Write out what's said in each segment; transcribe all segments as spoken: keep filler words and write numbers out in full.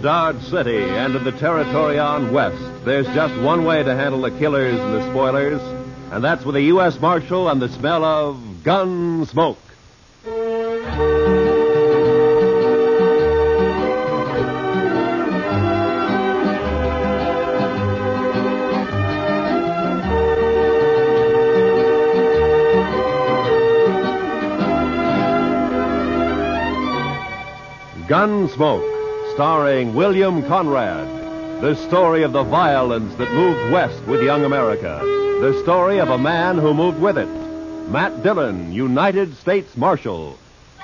Dodge City and in the territory on west, there's just one way to handle the killers and the spoilers, and that's with a U S Marshal and the smell of gun smoke. Gunsmoke, starring William Conrad. The story of the violence that moved west with young America. The story of a man who moved with it. Matt Dillon, United States Marshal.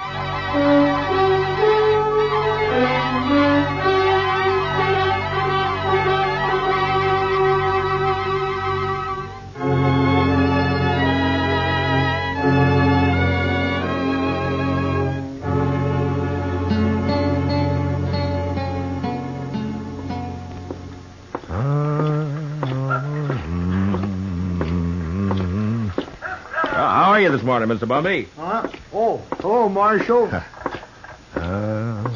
This morning, Mister Bumby. Huh? Oh, oh, Marshal. uh,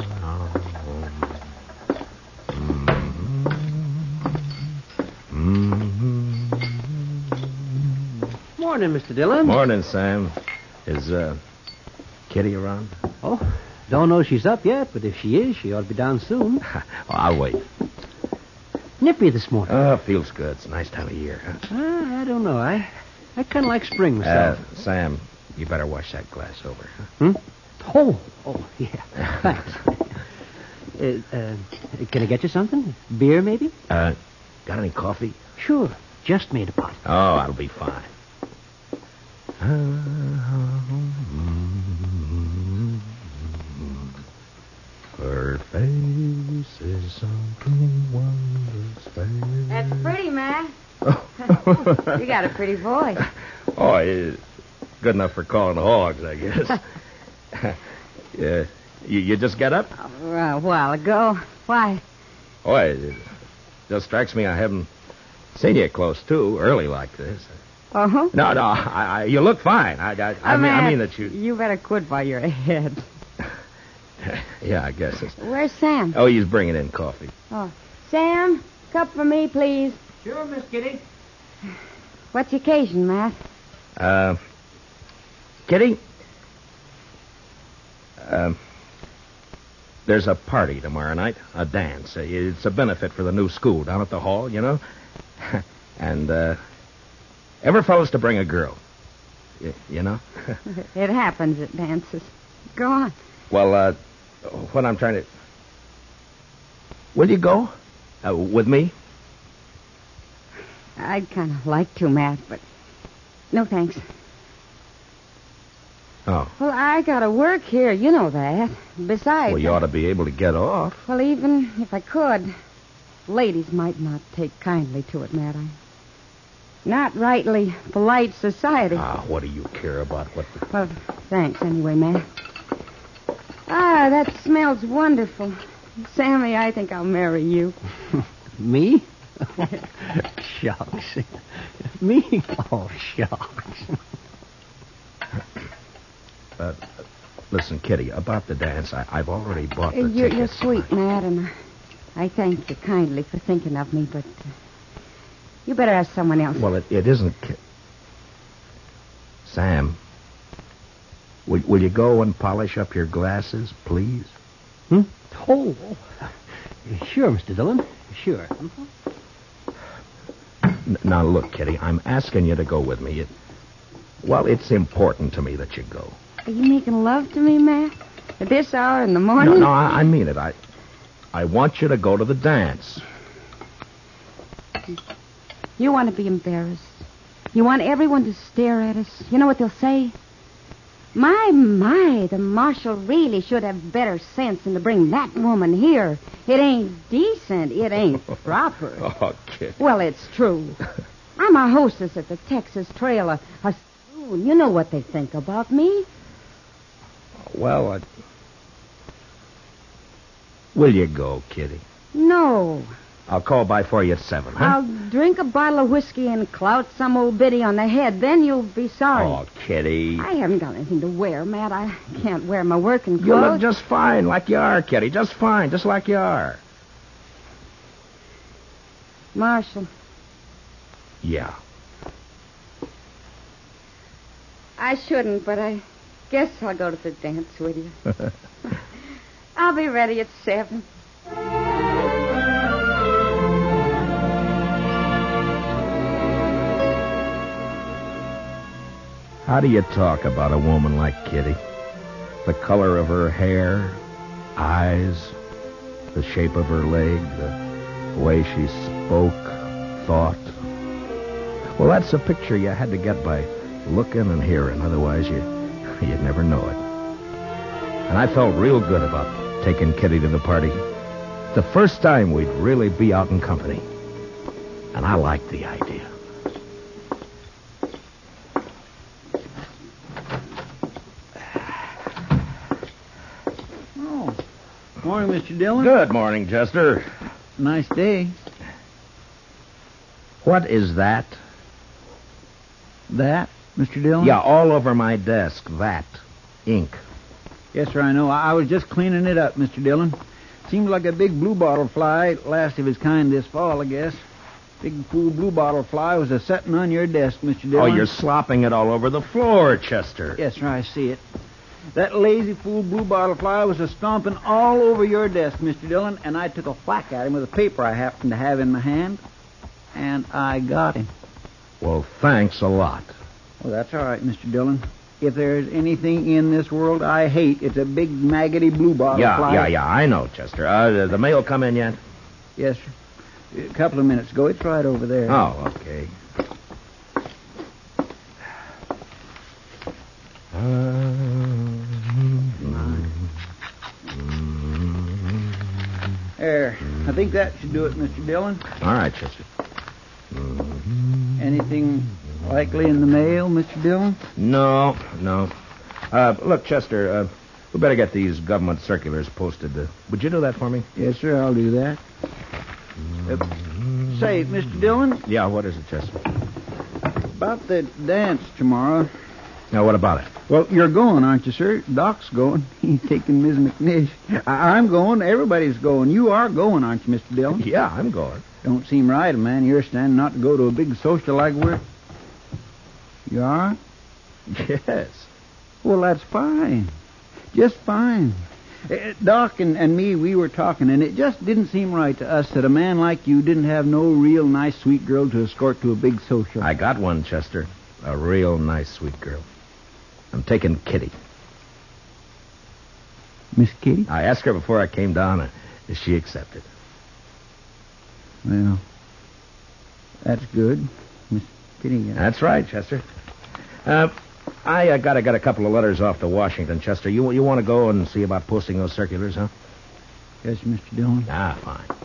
Morning, Mister Dillon. Morning, Sam. Is uh, Kitty around? Oh, don't know she's up yet, but if she is, she ought to be down soon. oh, I'll wait. Nippy this morning. Oh, feels good. It's a nice time of year, huh? Uh, I don't know. I I kind of like spring myself. Uh, Sam, you better wash that glass over. Huh? Hmm? Oh, oh, yeah. Thanks. uh, uh, can I get you something? Beer, maybe? Uh, got any coffee? Sure. Just made a pot. Oh, that'll be fine. Her face is something wondrous fair. That's pretty, Matt. Oh. You got a pretty voice. Oh, it's good enough for calling hogs, I guess. yeah, you, you just get up? Oh, a while ago. Why? Oh, it just strikes me I haven't seen you close, too, early like this. Uh-huh. No, no, I, I, you look fine. I, I, I, oh, mean, Matt, I mean that you... You better quit while you're ahead. yeah, I guess it's... Where's Sam? Oh, he's bringing in coffee. Oh, Sam, cup for me, please. Sure, Miss Kitty. What's the occasion, Matt? Uh, Kitty? Um, there's a party tomorrow night, a dance. It's a benefit for the new school down at the hall, you know? and, uh, every fellow's to bring a girl. You, you know? It happens at dances. Go on. Well, uh, what I'm trying to... Will you go? Uh, with me? I'd kind of like to, Matt, but no thanks. Oh. Well, I gotta work here. You know that. Besides... Well, you ought to be able to get off. Well, even if I could, ladies might not take kindly to it, Matt. I'm not rightly polite society. Ah, what do you care about what... The... Well, thanks anyway, Matt. Ah, that smells wonderful. Sammy, I think I'll marry you. Me? Shucks. Me? Oh, shucks. Uh, listen, Kitty, about the dance, I, I've already bought the you're, tickets. You're sweet, Matt, and I thank you kindly for thinking of me, but uh, you better ask someone else. Well, it, it isn't... Ki- Sam, will, will you go and polish up your glasses, please? Hmm? Oh, sure, Mister Dillon. Sure. N- now, look, Kitty, I'm asking you to go with me. It, well, it's important to me that you go. Are you making love to me, Matt? At this hour in the morning? No, no, I, I mean it. I, I want you to go to the dance. You want to be embarrassed. You want everyone to stare at us. You know what they'll say? My, my, the marshal really should have better sense than to bring that woman here. It ain't decent. It ain't proper. Oh, Kitty. Well, it's true. I'm a hostess at the Texas Trail, a, a saloon. You know what they think about me. Well, I... will you go, Kitty? No. I'll call by for you at seven, huh? I'll drink a bottle of whiskey and clout some old biddy on the head. Then you'll be sorry. Oh, Kitty. I haven't got anything to wear, Matt. I can't wear my working clothes. You look just fine, like you are, Kitty. Just fine, just like you are. Marshall, Yeah. I shouldn't, but I guess I'll go to the dance with you. I'll be ready at seven. How do you talk about a woman like Kitty? The color of her hair, eyes, the shape of her leg, the way she spoke, thought. Well, that's a picture you had to get by looking and hearing. Otherwise, you, you'd never know it. And I felt real good about taking Kitty to the party. The first time we'd really be out in company. And I liked the idea. Oh, morning, Mister Dillon. Good morning, Chester. Nice day. What is that? That, Mister Dillon? Yeah, all over my desk. That. Ink. Yes, sir, I know. I I was just cleaning it up, Mister Dillon. Seems like a big bluebottle fly, last of his kind this fall, I guess. Big fool bluebottle fly was a setting on your desk, Mister Oh, Dillon. you're slopping it all over the floor, Chester. Yes, sir, I see it. That lazy fool bluebottle fly was a stomping all over your desk, Mister Dillon, and I took a whack at him with a paper I happened to have in my hand, and I got him. Well, thanks a lot. Well, that's all right, Mister Dillon. If there's anything in this world I hate, it's a big maggoty bluebottle Yeah, fly. yeah, yeah, I know, Chester. Uh, the mail come in yet? Yes, sir. A couple of minutes ago. It's right over there. Oh, okay. There. I think that should do it, Mister Dillon. All right, Chester. Anything likely in the mail, Mister Dillon? No, no. Uh, look, Chester, uh, we better get these government circulars posted. Uh, would you do that for me? Yes, sir, I'll do that. Uh, say, Mister Dillon, Yeah, what is it, Chester? about the dance tomorrow. Now, what about it? Well, you're going, aren't you, sir? Doc's going. He's taking Miz McNish. I- I'm going. Everybody's going. You are going, aren't you, Mister Dillon? Yeah, I'm going. Don't seem right, man. You're standing not to go to a big social like we're... You are? Yes. Well, that's fine. Just fine. Uh, Doc and, and me, we were talking, and it just didn't seem right to us that a man like you didn't have no real nice, sweet girl to escort to a big social. I got one, Chester. A real nice, sweet girl. I'm taking Kitty. Miss Kitty? I asked her before I came down, and she accepted. Well, that's good. Miss Kitty. Uh, That's right, Chester. Uh, I uh, got, I got a couple of letters off to Washington, Chester. You you want to go and see about posting those circulars, huh? yes, Mister Dillon. Ah, fine.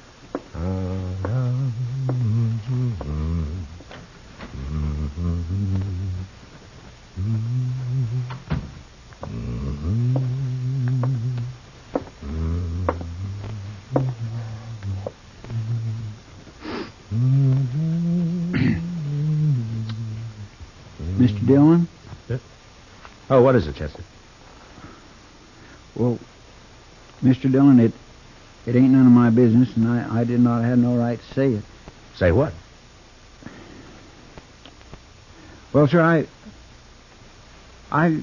Mister Dillon? Oh, what is it, Chester? Well, Mister Dillon, it it ain't none of my business, and I, I did not have no right to say it. Say what? Well, sir, I... I...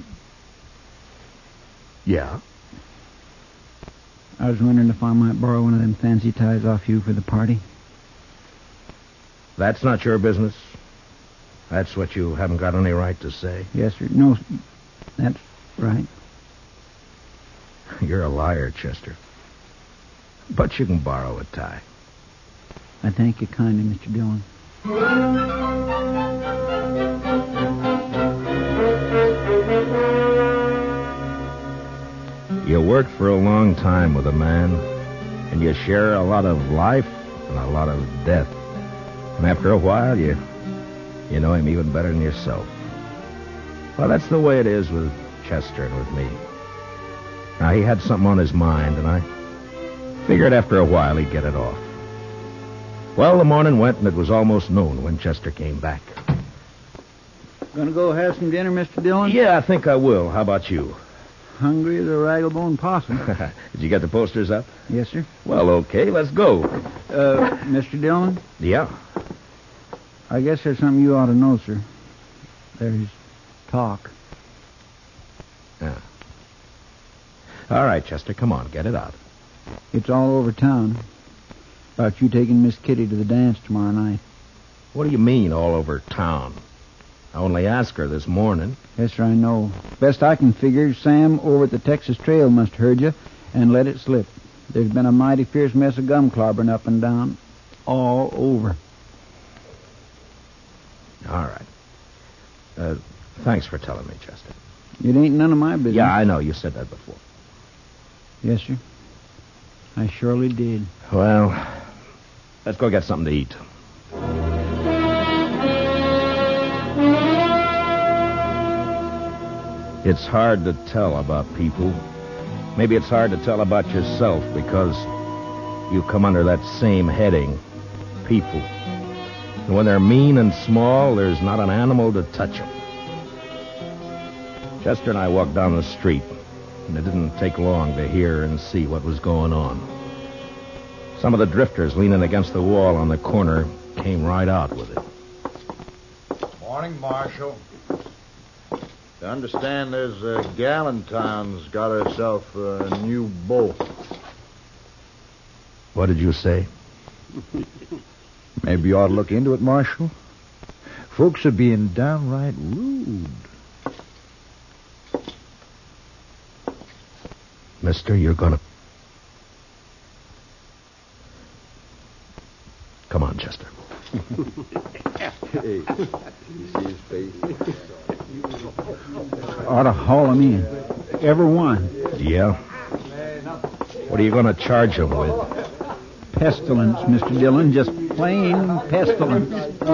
Yeah. I was wondering if I might borrow one of them fancy ties off you for the party. That's not your business. That's what you haven't got any right to say. Yes, sir. No, that's right. You're a liar, Chester. But you can borrow a tie. I thank you kindly, Mister Dillon. You work for a long time with a man, and you share a lot of life and a lot of death. And after a while, you you know him even better than yourself. Well, that's the way it is with Chester and with me. Now, he had something on his mind, and I figured after a while he'd get it off. Well, the morning went, and it was almost noon when Chester came back. Gonna go have some dinner, Mister Dillon? Yeah, I think I will. How about you? hungry as a raggle-bone possum. Did you get the posters up? Yes, sir. Well, okay, let's go. Uh, Mister Dillon, Yeah. I guess there's something you ought to know, sir. There's talk. Yeah. All right, Chester, come on, get it out. It's all over town about you taking Miss Kitty to the dance tomorrow night. What do you mean, all over town? I only asked her this morning. Yes, sir, I know. Best I can figure, Sam over at the Texas Trail must have heard you and let it slip. There's been a mighty fierce mess of gum clobbering up and down. All over. All right. Uh, thanks for telling me, Chester. It ain't none of my business. Yeah, I know. You said that before. Yes, sir. I surely did. Well, let's go get something to eat. It's hard to tell about people. Maybe it's hard to tell about yourself because you come under that same heading, people. And when they're mean and small, there's not an animal to touch them. Chester and I walked down the street, and it didn't take long to hear and see what was going on. Some of the drifters leaning against the wall on the corner came right out with it. Morning, Marshal. I understand there's a gal in town's got herself a new beau. What did you say? Maybe you ought to look into it, Marshal. Folks are being downright rude. Mister, you're gonna... Come on, Chester. Hey, you see his face? Ought to haul him in. Every one. Yeah? What are you gonna charge him with? Pestilence, Mister Dillon. Just plain pestilence.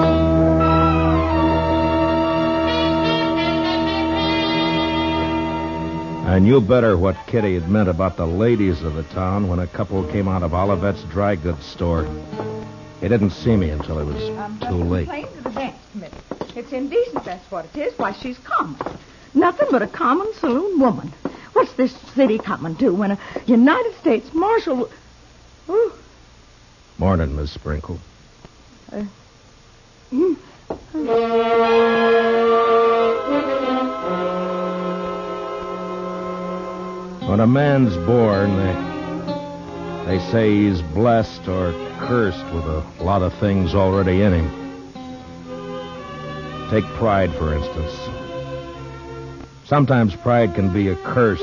I knew better what Kitty had meant about the ladies of the town when a couple came out of Olivet's dry goods store. They didn't see me until it was Um, too late. Complain to the dance committee. It's indecent, that's what it is. Why, she's common. Nothing but a common saloon woman. What's this city coming to when a United States Marshal... Ooh. Morning, Miss Sprinkle. Uh, mm. When a man's born, they, they say he's blessed or cursed with a lot of things already in him. Take pride, for instance. Sometimes pride can be a curse.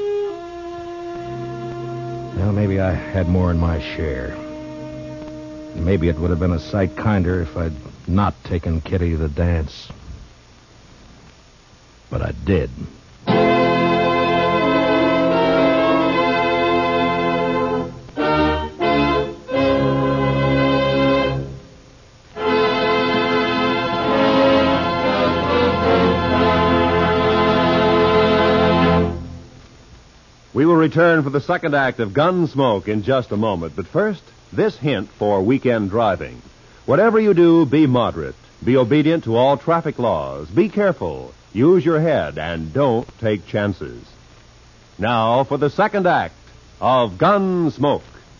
Well, maybe I had more in my share. Maybe it would have been a sight kinder if I'd not taken Kitty to the dance. But I did. We will return for the second act of Gunsmoke in just a moment. But first, this hint for weekend driving. Whatever you do, be moderate. Be obedient to all traffic laws. Be careful. Use your head and don't take chances. Now for the second act of Gunsmoke.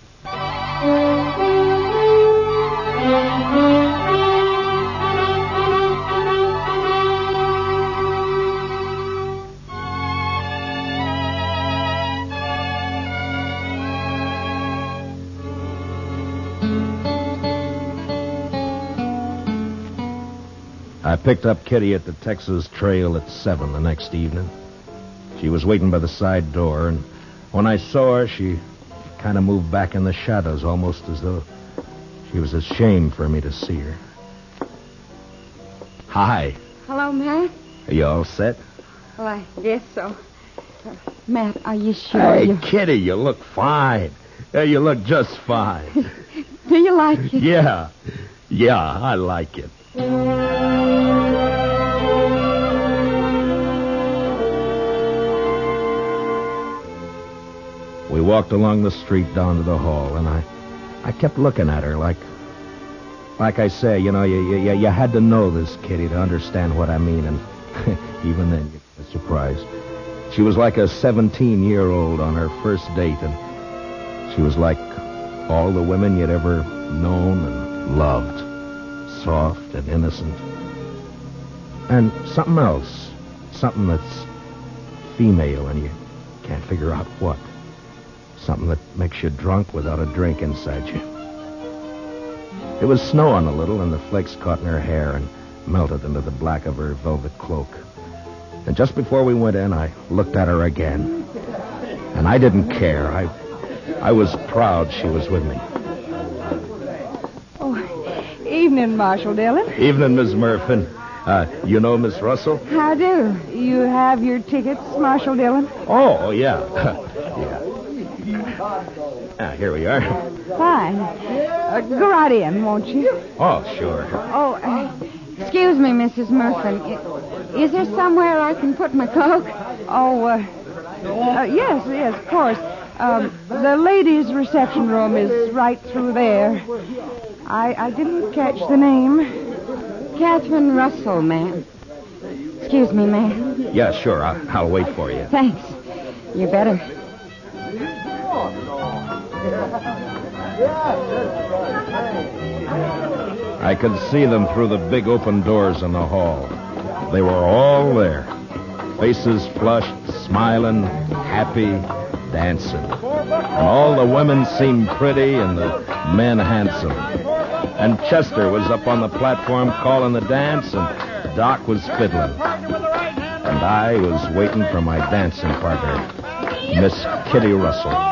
I picked up Kitty at the Texas Trail at seven the next evening. She was waiting by the side door, and when I saw her, she kind of moved back in the shadows, almost as though she was ashamed for me to see her. Hi. Hello, Matt. Are you all set? Well, I guess so. Uh, Matt, are you sure Hey, you... Kitty, you look fine. Uh, you look just fine. Do you like it? Yeah. Yeah, I like it. We walked along the street down to the hall, and I, I kept looking at her like, like I say, you know, you, you, you had to know this, Kitty, to understand what I mean, and even then, you were surprised. She was like a seventeen-year-old on her first date, and she was like all the women you'd ever known and loved. Soft and innocent. And something else. Something that's female and you can't figure out what. Something that makes you drunk without a drink inside you. It was snowing a little, and the flakes caught in her hair and melted into the black of her velvet cloak. And just before we went in, I looked at her again. And I didn't care. I I was proud she was with me. Oh, evening, Marshal Dillon. Evening, Miss Murphy. Uh, you know Miss Russell? How do? You have your tickets, Marshal Dillon? Oh, yeah. yeah. Ah, here we are. Fine. Uh, go right in, won't you? Oh, sure. Oh, uh, excuse me, Missus Murphy. Is there somewhere I can put my cloak? Oh, uh, uh, yes, yes, of course. Um, the ladies' reception room is right through there. I, I didn't catch the name. Catherine Russell, ma'am. Excuse me, ma'am. Yeah, sure. I'll, I'll wait for you. Thanks. You better. I could see them through the big open doors in the hall. They were all there. Faces flushed, smiling, happy, dancing. And all the women seemed pretty and the men handsome. And Chester was up on the platform calling the dance, and Doc was fiddling. And I was waiting for my dancing partner, Miss Kitty Russell.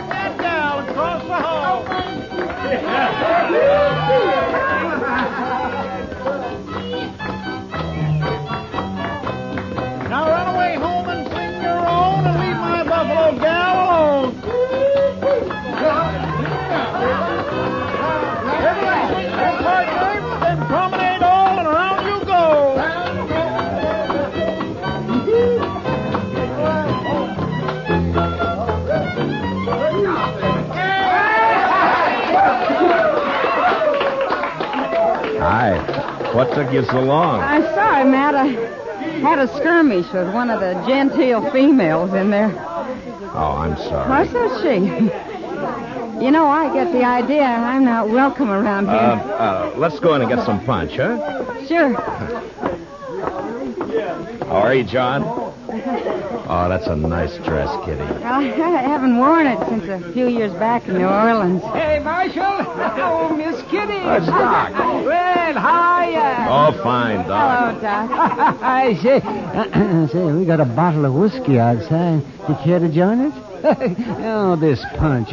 Now run away home and sing your own and leave my buffalo gal alone. Everybody swing your partner, then promenade all and around you go. Hi. What took you so long? I'm sorry, Matt. I had a skirmish with one of the genteel females in there. Oh, I'm sorry. Why so she? You know, I get the idea I'm not welcome around here. Uh, uh, let's go in and get some punch, huh? Sure. How are you, John? Oh, that's a nice dress, Kitty. I haven't worn it since a few years back in New Orleans. Hey, Marshal. Oh, Miss Kitty. That's Doc. Well, hiya. Oh, fine, Doc. Hello, Doc. I say, say, we got a bottle of whiskey outside. You care to join us? Oh, this punch.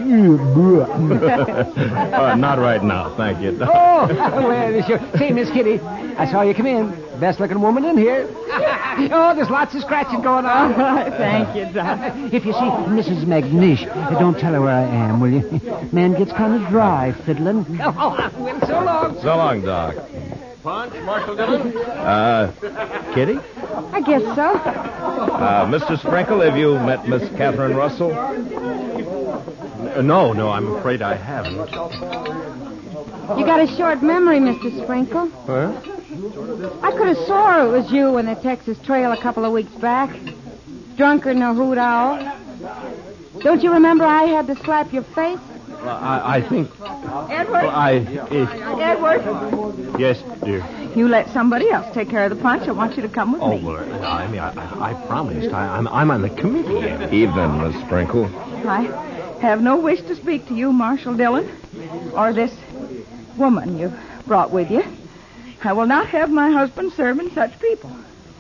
uh, not right now, thank you. Oh, well, sure. Say, Miss Kitty, I saw you come in. Best-looking woman in here. Oh, there's lots of scratching going on. Thank you, Doc. If you see Missus McNish, don't tell her where I am, will you? Man gets kind of dry fiddling. Oh, well, so long. So long, Doc. Punch, Marshal Dillon. Uh, Kitty? I guess so. Uh, Mister Sprinkle, have you met Miss Catherine Russell? Uh, no, no, I'm afraid I haven't. You got a short memory, Mister Sprinkle. Huh? I could have swore it was you in the Texas Trail a couple of weeks back. Drunker than a hoot owl. Don't you remember I had to slap your face? Well, I, I think... Edward? Well, I... It, Edward? yes, dear. You let somebody else take care of the punch. I want you to come with Oh, me. well, I mean, I, I, I promised. I, I'm, I'm on the committee. Evening, Miss Sprinkle. I have no wish to speak to you, Marshal Dillon, or this woman you brought with you. I will not have my husband serving such people.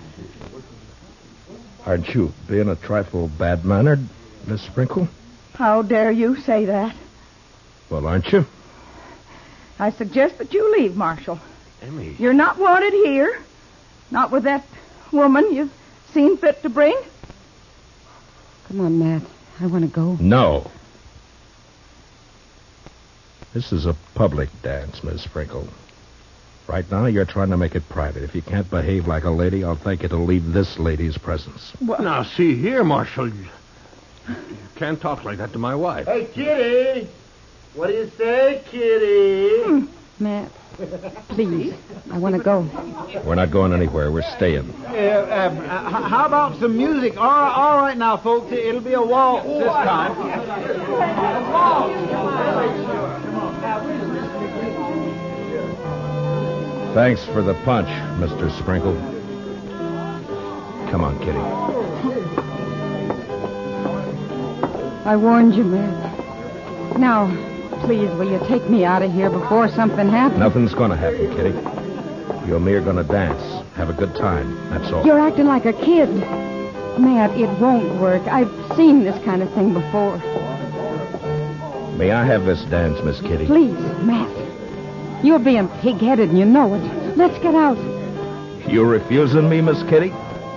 Aren't you being a trifle bad-mannered, Miss Sprinkle? How dare you say that? Well, aren't you? I suggest that you leave, Marshal. Emmy. You're not wanted here. Not with that woman you've seen fit to bring. Come on, Matt. I want to go. No. This is a public dance, Miss Sprinkle. Right now, you're trying to make it private. If you can't behave like a lady, I'll thank you to leave this lady's presence. Well, now, see here, Marshal. You can't talk like that to my wife. Hey, Kitty. What do you say, Kitty? Hmm. Matt, Please, I want to go. We're not going anywhere. We're staying. Uh, uh, h- how about some music? All right, all right now, folks. It'll be a waltz this time. Thanks for the punch, Mister Sprinkle. Come on, Kitty. I warned you, Matt. Now, please, will you take me out of here before something happens? Nothing's going to happen, Kitty. You and me are going to dance. Have a good time. That's all. You're acting like a kid. Matt, it won't work. I've seen this kind of thing before. May I have this dance, Miss Kitty? Please, Matt. You're being pig-headed and you know it. Let's get out. You refusing me, Miss Kitty?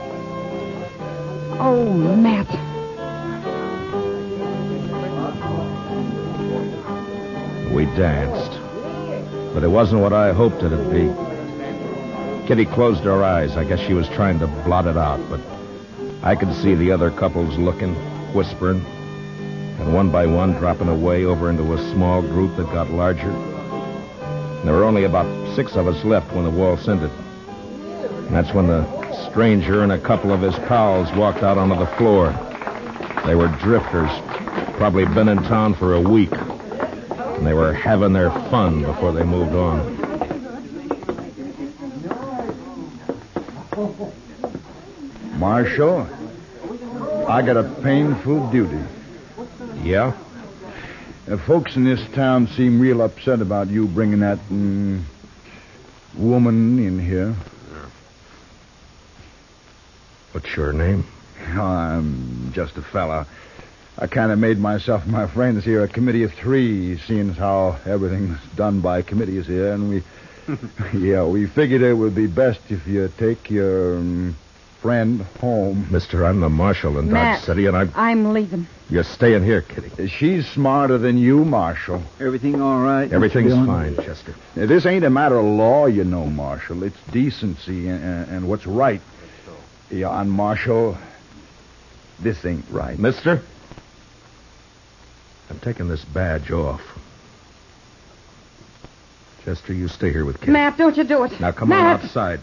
Oh, Matt. We danced. But it wasn't what I hoped it'd be. Kitty closed her eyes. I guess she was trying to blot it out, but I could see the other couples looking, whispering, and one by one dropping away over into a small group that got larger. And there were only about six of us left when the waltz ended. And that's when the stranger and a couple of his pals walked out onto the floor. They were drifters, probably been in town for a week. And they were having their fun before they moved on. Marshal, I got a painful duty. Yeah? Uh, folks in this town seem real upset about you bringing that mm, woman in here. What's your name? I'm just a fella. I kind of made myself and my friends here a committee of three, seeing as how everything's done by committees here, and we, yeah, we figured it would be best if you take your um, friend home. Mister, I'm the marshal in Matt, Dodge City, and I'm... I'm leaving. You're staying here, Kitty. She's smarter than you, Marshal. Everything all right? Everything's Mister fine, Chester. Now, this ain't a matter of law, you know, Marshal. It's decency and, and, and what's right. Yeah, and Marshal, this ain't right. Mister, I'm taking this badge off. Chester, you stay here with Kitty. Matt, don't you do it. Now come Matt. on outside.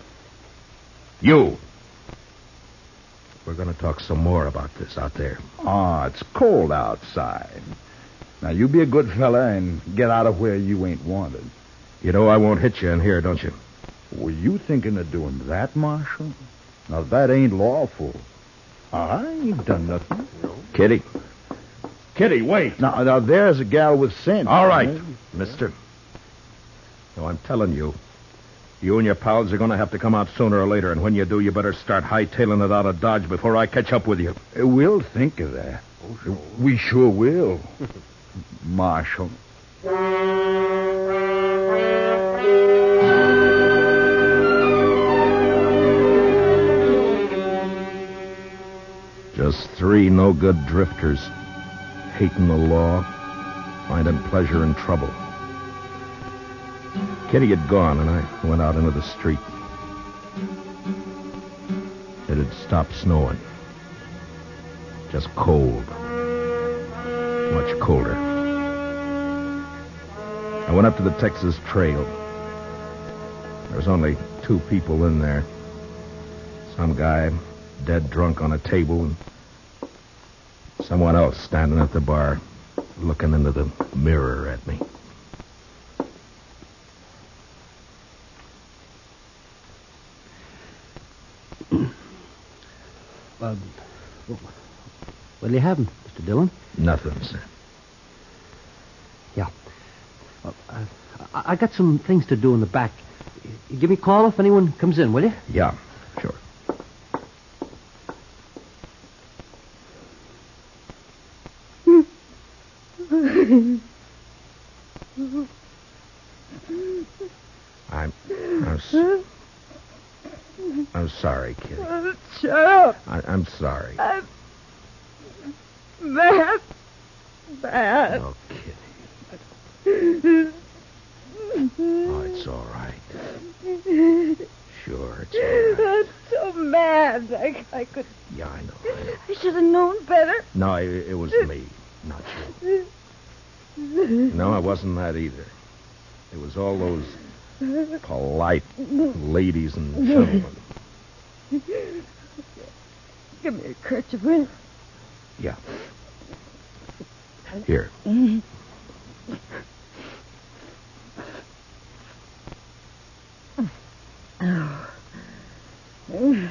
You. We're going to talk some more about this out there. Ah, it's cold outside. Now, you be a good fella and get out of where you ain't wanted. You know I won't hit you in here, don't you? Were you thinking of doing that, Marshal? Now, that ain't lawful. I ain't done nothing. Kitty. Kitty, wait. Now, now there's a gal with sense. All right, mister. No, I'm telling you. You and your pals are going to have to come out sooner or later, and when you do, you better start hightailing it out of Dodge before I catch up with you. We'll think of that. Oh, sure. We sure will. Marshal. Just three no-good drifters, hating the law, finding pleasure in trouble. Kitty had gone, and I went out into the street. It had stopped snowing. Just cold. Much colder. I went up to the Texas Trail. There was only two people in there. Some guy dead drunk on a table, and someone else standing at the bar looking into the mirror at me. Uh, what do you have, Mister Dillon? Nothing, sir. Yeah. Uh, I, I got some things to do in the back. You give me a call if anyone comes in, will you? Yeah, sure. I'm... I'm... s- I'm sorry, Kitty. Shut up. I, I'm sorry. I'm... Matt. Matt. Oh, Kitty. Oh, it's all right. Sure, it's all right. I'm so mad. I, I could... Yeah, I know. I, know. I should have known better. No, it, it was me, not you. No, it wasn't that either. It was all those polite ladies and gentlemen. Give me a kerchief, will you? Yeah. Here. Oh. It's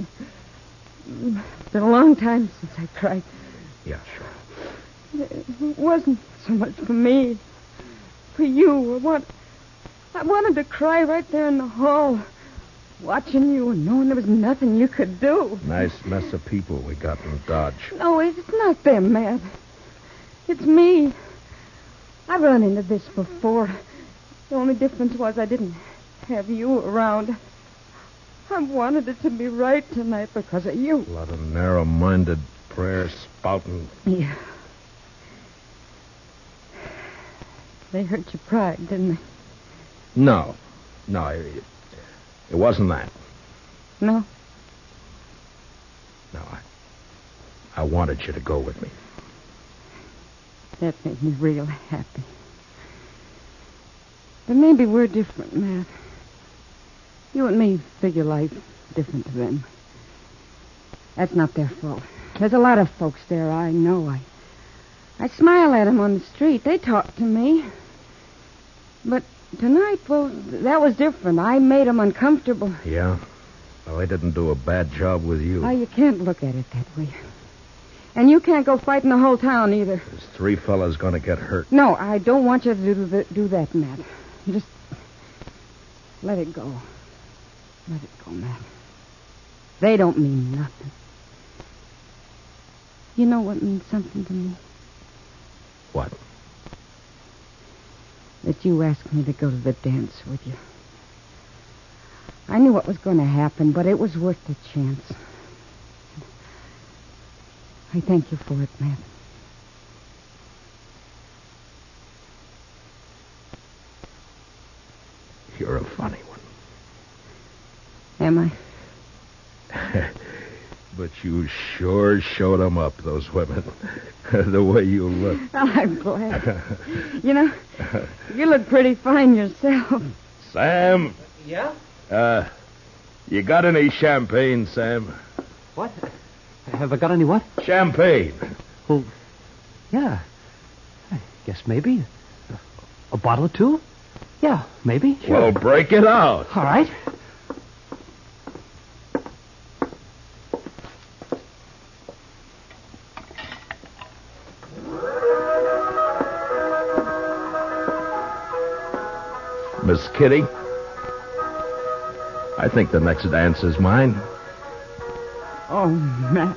been a long time since I cried. Yeah, sure. It wasn't so much for me. For you. I, want, I wanted to cry right there in the hall, watching you and knowing there was nothing you could do. Nice mess of people we got in Dodge. No, it's not them, Matt. It's me. I've run into this before. The only difference was I didn't have you around. I wanted it to be right tonight because of you. A lot of narrow-minded prayer spouting. Yeah. They hurt your pride, didn't they? No. No, it, it wasn't that. No? No, I, I wanted you to go with me. That made me real happy. But maybe we're different, Matt. You and me figure life different to them. That's not their fault. There's a lot of folks there I know. I I smile at them on the street. They talk to me. But tonight, well, that was different. I made them uncomfortable. Yeah? Well, they didn't do a bad job with you. Oh, you can't look at it that way. And you can't go fighting the whole town either. There's three fellas going to get hurt. No, I don't want you to do, the, do that, Matt. Just let it go. Let it go, Matt. They don't mean nothing. You know what means something to me? What? That you asked me to go to the dance with you. I knew what was going to happen, but it was worth the chance. I thank you for it, Matt. You're a funny one. Am I? But you sure showed them up, those women. The way you look. Well, I'm glad. You know, you look pretty fine yourself. Sam? Yeah? Uh, you got any champagne, Sam? What? Have I got any what? Champagne. Well, yeah. I guess maybe. A, a bottle or two? Yeah, maybe. Sure. Well, break it out. All right. Miss Kitty, I think the next dance is mine. Oh, Matt.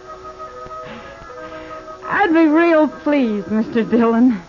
I'd be real pleased, Mister Dillon.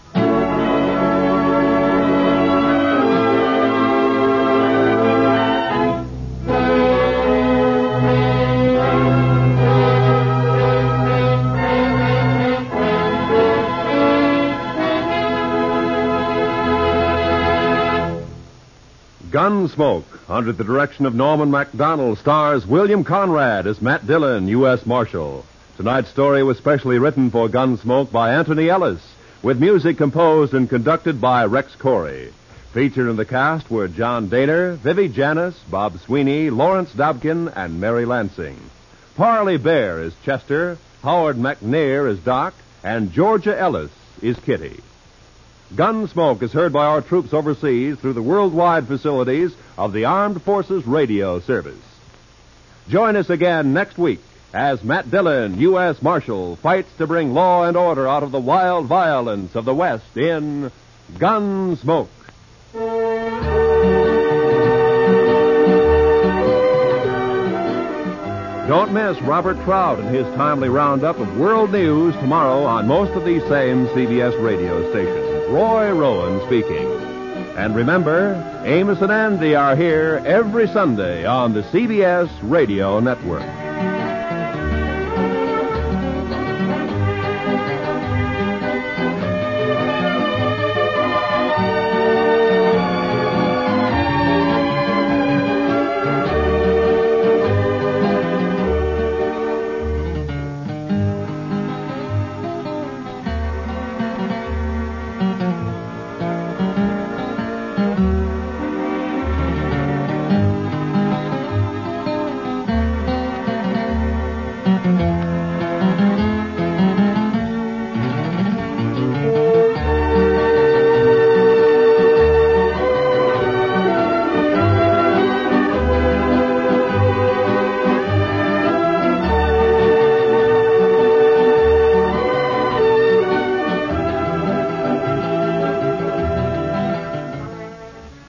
Gunsmoke, under the direction of Norman Macdonald, stars William Conrad as Matt Dillon, U S Marshal. Tonight's story was specially written for Gunsmoke by Anthony Ellis, with music composed and conducted by Rex Corey. Featured in the cast were John Daner, Vivi Janis, Bob Sweeney, Lawrence Dobkin, and Mary Lansing. Parley Bear is Chester, Howard McNair is Doc, and Georgia Ellis is Kitty. Gunsmoke is heard by our troops overseas through the worldwide facilities of the Armed Forces Radio Service. Join us again next week as Matt Dillon, U S Marshal, fights to bring law and order out of the wild violence of the West in Gunsmoke. Don't miss Robert Trout and his timely roundup of world news tomorrow on most of these same C B S radio stations. Roy Rowan speaking. And remember, Amos and Andy are here every Sunday on the C B S Radio Network.